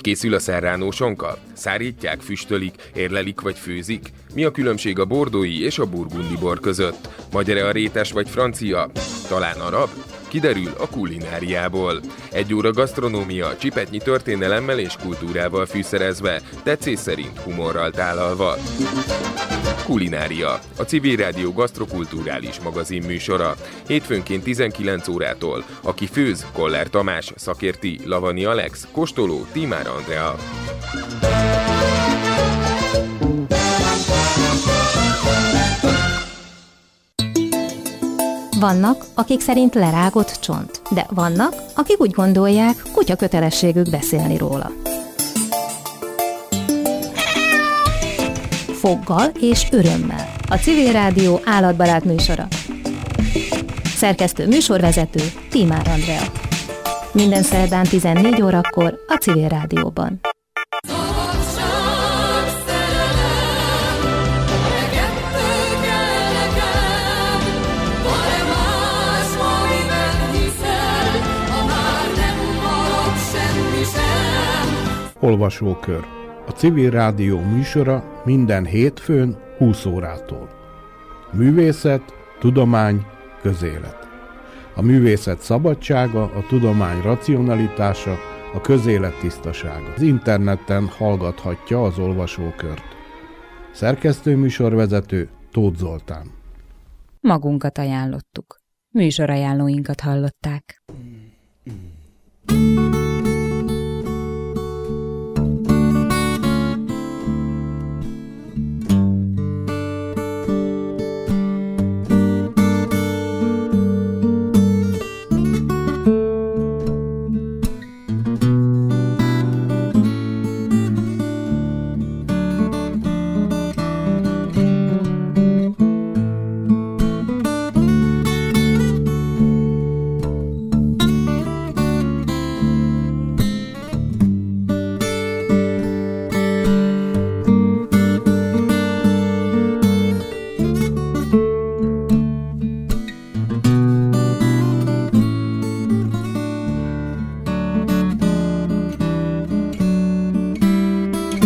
készül a serrano sonka? Szárítják, füstölik, érlelik vagy főzik? Mi a különbség a bordói és a burgundi bor között? Magyar-e a rétes vagy francia? Talán arab? Kiderül a kulináriából. 1 óra gasztronómia, csipetnyi történelemmel és kultúrával fűszerezve, tetszés szerint humorral tálalva. Kulinária, a Civil Rádió gasztrokulturális magazin műsora. Hétfőnként 19 órától. Aki főz, Koller Tamás, szakérti, Lavani Alex, kóstoló, Tímár Andrea. Vannak, akik szerint lerágott csont, de vannak, akik úgy gondolják, kutya kötelességük beszélni róla. Foggal és örömmel. A Civil Rádió állatbarát műsora. Szerkesztő műsorvezető Tímár Andrea. Minden szerdán 14 órakor a Civil Rádióban. Olvasókör. A Civil Rádió műsora minden hétfőn 20 órától. Művészet, tudomány, közélet. A művészet szabadsága, a tudomány racionalitása, a közélet tisztasága. Az interneten hallgathatja az olvasókört. Szerkesztőműsorvezető Tóth Zoltán. Magunkat ajánlottuk. Műsorajánlóinkat hallották.